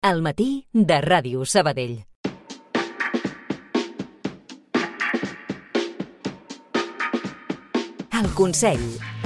Al matí de Ràdio Sabadell. El Consell.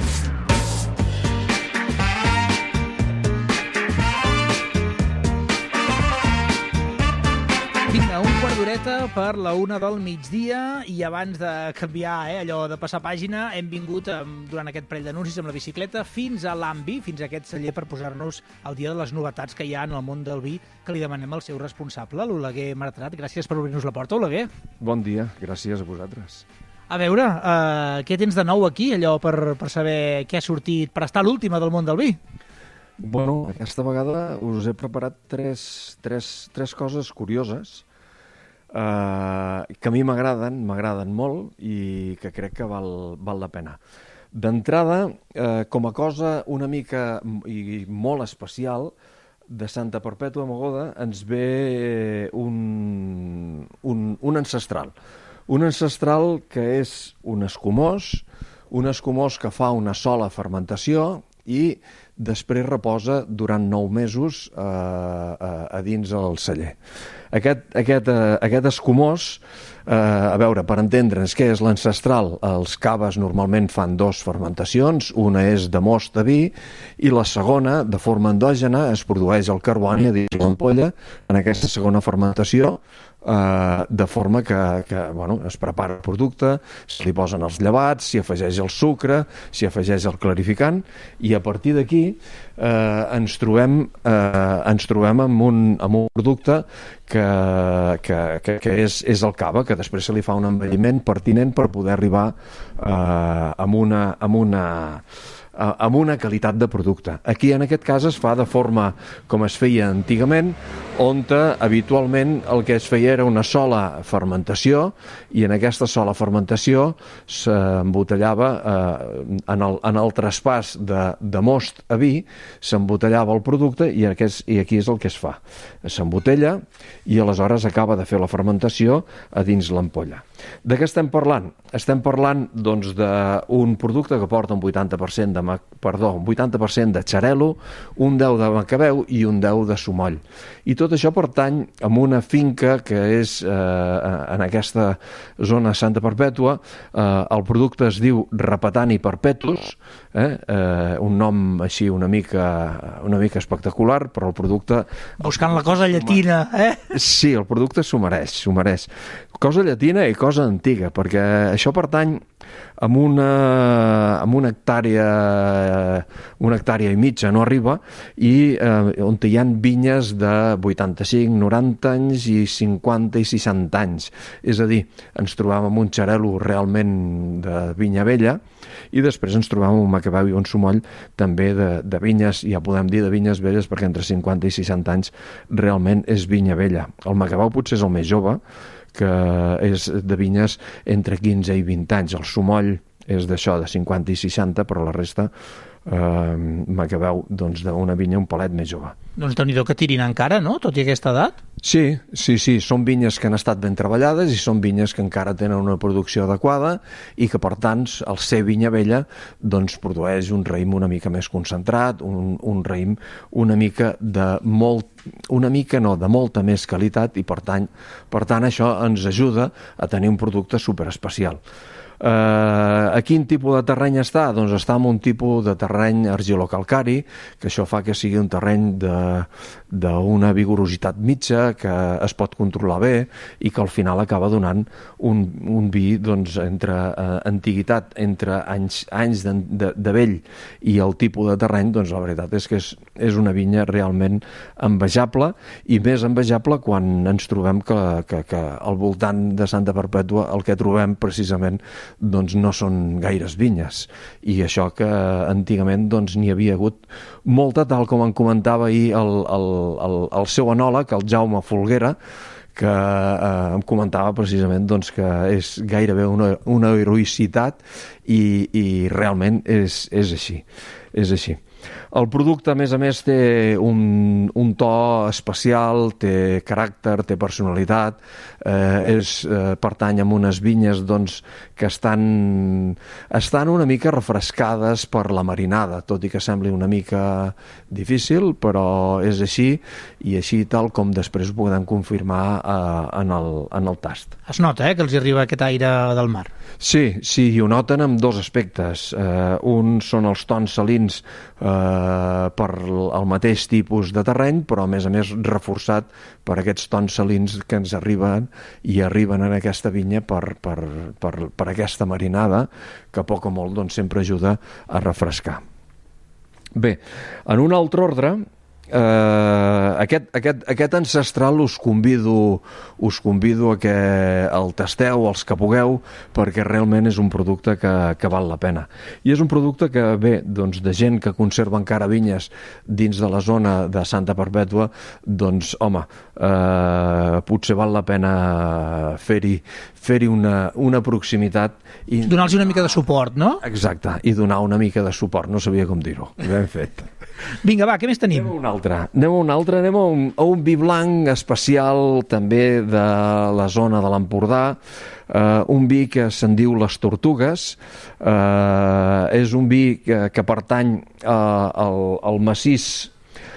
Vinga, un quart d'horeta per la 1 del migdia i abans de canviar, allò de passar pàgina, hem vingut durant aquest parell d'anuncis amb la bicicleta fins a l'AMBI, fins a aquest celler per posar-nos al dia de les novetats que hi ha en el món del vi, que li demanem al seu responsable, l'Oleguer Martrat. Gràcies per obrir-nos la porta, Oleguer. Bon dia, gràcies a vosaltres. A veure, què tens de nou aquí, allò per saber què ha sortit, per estar a l'última del món del vi? Bueno, aquesta vegada us he preparat tres coses curioses que a mi m'agraden molt i que crec que val la pena. D'entrada, com a cosa una mica i molt especial, de Santa Perpètua Mogoda ens ve un ancestral. Un ancestral que és un escumós que fa una sola fermentació i després reposa durant 9 mesos a dins el celler. Aquest escumós, a veure, per entendre'ns què és l'ancestral, els caves normalment fan 2 fermentacions, una és de most de vi i la segona, de forma endògena, es produeix el carboni a dins l'ampolla en aquesta segona fermentació, de forma que es prepara el producte, se li posen els llevats, s'hi afegeix el sucre, s'hi afegeix el clarificant i a partir d'aquí ens trobem amb un producte que és el cava, que després se li fa un envelliment pertinent per poder arribar amb una qualitat de producte. Aquí, en aquest cas, es fa de forma com es feia antigament, on habitualment el que es feia era una sola fermentació i en aquesta sola fermentació s'embotellava en el traspàs de most a vi, s'embotellava el producte i aquí és el que es fa. S'embotella i aleshores acaba de fer la fermentació a dins l'ampolla. De què estem parlant? Estem parlant doncs, d'un producte que porta un 80% de xarel·lo, un 10% de macabeu i un 10% de sumoll. I tot això pertany a una finca que és en aquesta zona Santa Perpètua. El producte es diu Repetani Perpetus, un nom així una mica espectacular, però el producte... Buscant la cosa llatina, Sí, el producte s'ho mereix. Cosa llatina i cosa antiga, perquè això pertany amb una hectàrea i mitja, no arriba, i on hi ha vinyes de 85, 90 anys i 50 i 60 anys. És a dir, ens trobam amb un xarel·lo realment de vinya vella i després ens trobam amb un macabeu i un sumoll també de vinyes, ja podem dir de vinyes velles, perquè entre 50 i 60 anys realment és vinya vella. El macabeu potser és el més jove, que és de vinyes entre 15 i 20 anys. El sumoll és d'això, de 50 i 60, però la resta macabeu d'una vinya un palet més jove. Doncs déu-n'hi-do que tirin encara, no?, tot i aquesta edat? Sí, són vinyes que han estat ben treballades i són vinyes que encara tenen una producció adequada i que, per tant, al ser vinya vella, doncs produeix un raïm una mica més concentrat, un raïm de molta més qualitat i, per tant, això ens ajuda a tenir un producte superespecial. A quin tipus de terreny està? Doncs està en un tipus de terreny argilocalcari, que això fa que sigui un terreny d'una vigorositat mitja, que es pot controlar bé i que al final acaba donant un vi entre antiguitat, entre anys de vell i el tipus de terreny, doncs la veritat és que és una vinya realment envejable, i més envejable quan ens trobem que al voltant de Santa Perpètua el que trobem precisament doncs no són gaires vinyes, i això que antigament doncs n'hi havia hagut molta, tal com em comentava ahir el seu enòleg, el Jaume Folguera, que em comentava precisament doncs, que és gairebé una heroïcitat i realment és així. El producte, a més, té un to especial, té caràcter, té personalitat, pertany a unes vinyes doncs, que estan una mica refrescades per la marinada, tot i que sembli una mica difícil, però és així, i així tal com després ho podem confirmar en el tast. Es nota, que els hi arriba aquest aire del mar. Sí, i ho noten amb dos aspectes. Un són els tons salins per el mateix tipus de terreny, però a més reforçat per aquests tons salins que ens arriben en aquesta vinya per aquesta marinada, que poc o molt doncs, sempre ajuda a refrescar. Bé, en un altre ordre, aquest ancestral us convido a que el tasteu, els que pugueu, perquè realment és un producte que val la pena. I és un producte que ve doncs, de gent que conserva encara vinyes dins de la zona de Santa Perpètua, doncs home, potser val la pena fer-hi una proximitat i donar-los una mica de suport, no? Exacte, i donar una mica de suport, no sabia com dir-ho. Ben fet. Vinga, va, què més tenim? Anem a un vi blanc especial també de la zona de l'Empordà, un vi que se'n diu Les Tortugues, és un vi que pertany al massís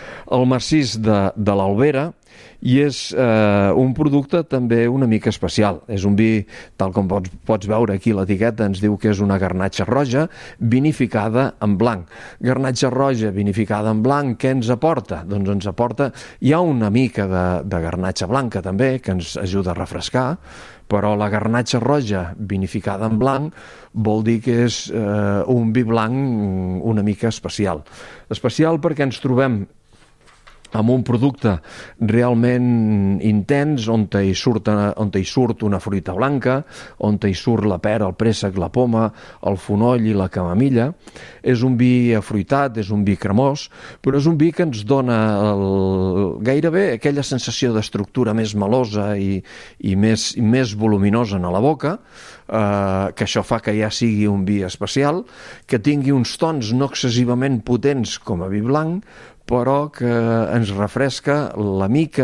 de l'Albera, i és un producte també una mica especial. És un vi, tal com pots veure aquí l'etiqueta, ens diu que és una garnatxa roja vinificada en blanc. Garnatxa roja vinificada en blanc, què ens aporta? Doncs ens aporta... Hi ha una mica de garnatxa blanca també, que ens ajuda a refrescar, però la garnatxa roja vinificada en blanc vol dir que és un vi blanc una mica especial. Especial perquè ens trobem amb un producte realment intens, on hi surt una fruita blanca, on hi surt la pera, el préssec, la poma, el fonoll i la camamilla. És un vi afruitat, és un vi cremós, però és un vi que ens dona gairebé aquella sensació d'estructura més melosa i més voluminosa a la boca, que això fa que ja sigui un vi especial, que tingui uns tons no excessivament potents com a vi blanc, però que ens refresca la mica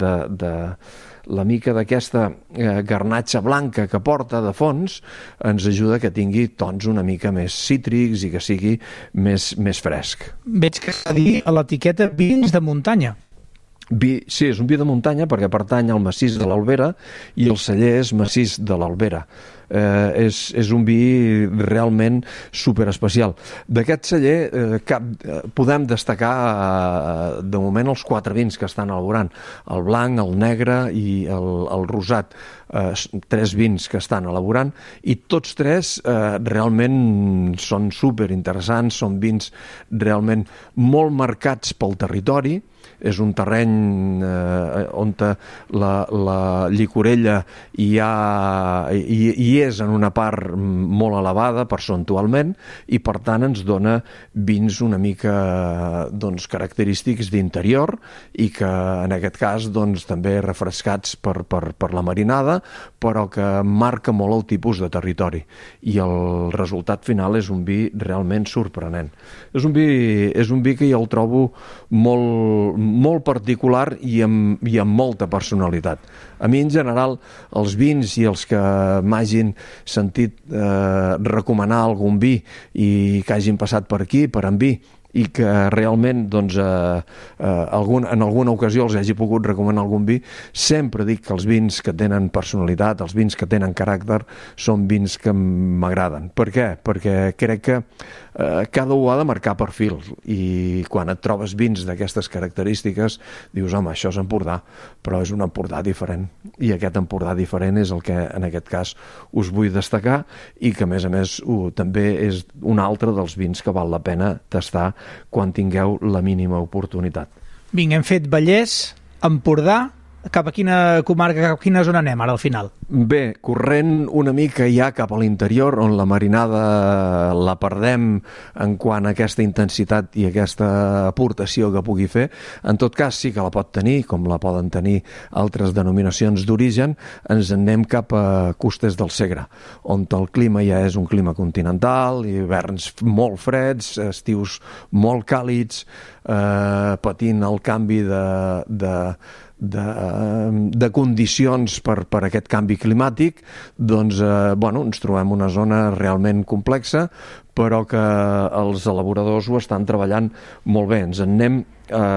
d'aquesta garnatxa blanca que porta de fons, ens ajuda que tingui tons una mica més cítrics i que sigui més fresc. Veig que s'ha dit a l'etiqueta vins de muntanya. Sí, és un vi de muntanya perquè pertany al massís de l'Albera i el celler és massís de l'Albera. És un vi realment superespecial. D'aquest celler podem destacar de moment els 4 vins que estan elaborant: el blanc, el negre i el rosat. 3 vins que estan elaborant i tots 3 realment són superinteressants, són vins realment molt marcats pel territori. És un terreny on la llicorella hi és en una part molt elevada percentualment i per tant ens dona vins una mica característics d'interior i que en aquest cas també refrescats per la marinada, però que marca molt el tipus de territori i el resultat final és un vi realment sorprenent. És un vi que jo el trobo molt particular i amb molta personalitat. A mi, en general, els vins i els que m'hagin sentit recomanar algun vi i que hagin passat per aquí, per en vi, i que realment en alguna ocasió els hagi pogut recomanar algun vi, sempre dic que els vins que tenen personalitat, els vins que tenen caràcter, són vins que m'agraden. Per què? Perquè crec que cada un ha de marcar perfil i quan et trobes vins d'aquestes característiques dius, home, això és Empordà, però és un Empordà diferent i aquest Empordà diferent és el que en aquest cas us vull destacar i que a més també és un altre dels vins que val la pena tastar quan tingueu la mínima oportunitat. Vinga, hem fet Vallès, Empordà, cap a quina comarca, cap a quina zona anem ara al final? Bé, corrent una mica ja cap a l'interior, on la marinada la perdem en quant a aquesta intensitat i aquesta aportació que pugui fer. En tot cas, sí que la pot tenir, com la poden tenir altres denominacions d'origen. Ens en anem cap a costes del Segre, on el clima ja és un clima continental, hiverns molt freds, estius molt càlids, patint el canvi de condicions per aquest canvi climàtic. Doncs ens trobem una zona realment complexa, però que els elaboradors ho estan treballant molt bé. Ens en anem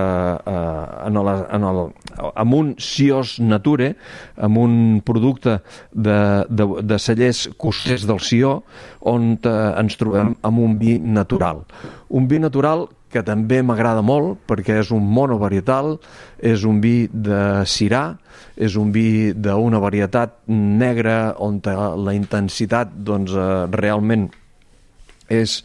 amb un Sios Nature, amb un producte de cellers costers del Sió, on ens trobem amb un vi natural. Un vi natural que també m'agrada molt perquè és un monovarietal, és un vi de Syrah, és un vi d'una varietat negra on la intensitat realment és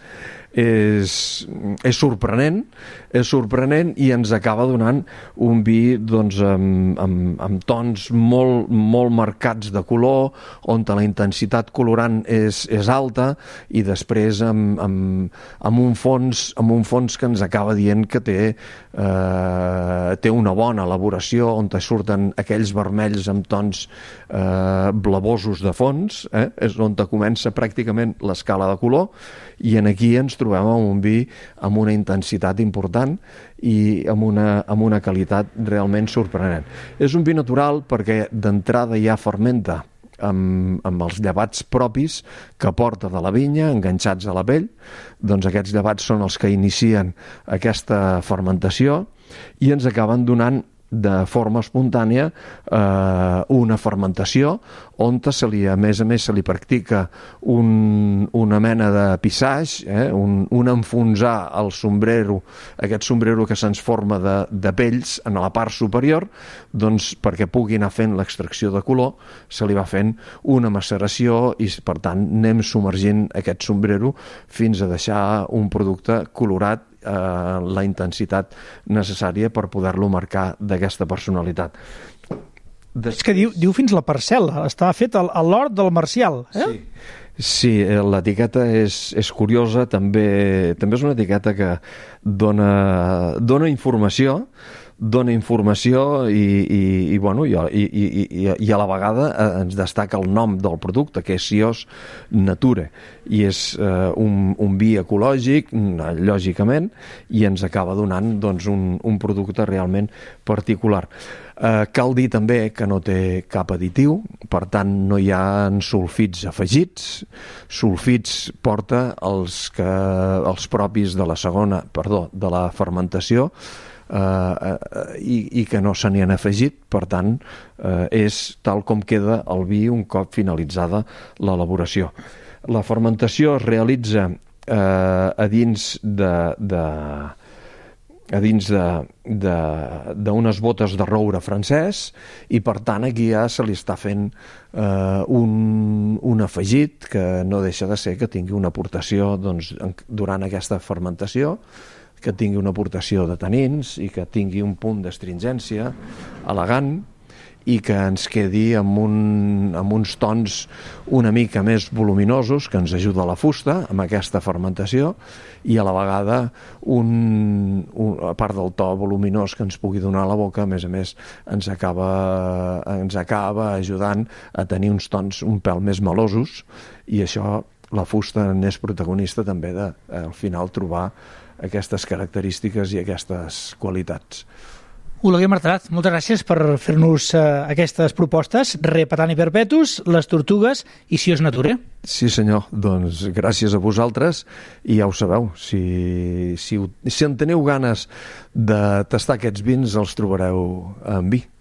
sorprenent i ens acaba donant un vi amb tons molt marcats de color, on la intensitat colorant és alta, i després amb un fons que ens acaba dient que té una bona elaboració, on surten aquells vermells amb tons blavosos de fons, és on comença pràcticament l'escala de color, i aquí ens trobem amb un vi amb una intensitat important i amb una qualitat realment sorprenent. És un vi natural perquè d'entrada ja fermenta amb els llevats propis que porta de la vinya, enganxats a la pell. Doncs aquests llevats són els que inicien aquesta fermentació i ens acaben donant de forma espontània una fermentació on a més se li practica una mena de pissatge, un enfonsar el sombrero, aquest sombrero que se'ns forma de pells en la part superior, doncs perquè pugui anar fent l'extracció de color, se li va fent una maceració i per tant anem submergint aquest sombrero fins a deixar un producte colorat la intensitat necessària per poder-lo marcar d'aquesta personalitat. És que diu fins la parcel·la, està fet a l'hort del Marcial. Sí, l'etiqueta és curiosa, també és una etiqueta que dona informació i a la vegada ens destaca el nom del producte, que és Sios Nature, i és un vi ecològic, lògicament, i ens acaba donant un producte realment particular. Cal dir també que no té cap additiu, per tant no hi ha sulfits afegits. Sulfits porta els propis de la fermentació, i que no se n'hi han afegit. Per tant, és tal com queda el vi un cop finalitzada l'elaboració. La fermentació es realitza a dins d'unes botes de roure francès, i per tant aquí ja se li està fent un afegit que no deixa de ser que tingui una aportació durant aquesta fermentació, que tingui una aportació de tanins i que tingui un punt d'astringència elegant, i que ens quedi amb uns tons una mica més voluminosos, que ens ajuda la fusta amb aquesta fermentació, i a la vegada a part del to voluminós que ens pugui donar a la boca, a més ens acaba ajudant a tenir uns tons un pèl més melosos, i això la fusta n'és protagonista també, al final trobar aquestes característiques i aquestes qualitats. Oleguer Martarat, moltes gràcies per fer-nos aquestes propostes. Repatani Perpetus, Les Tortugues i Sios Nature. Sí, senyor. Doncs gràcies a vosaltres, i ja ho sabeu, si en teniu ganes de tastar aquests vins, els trobareu en vi.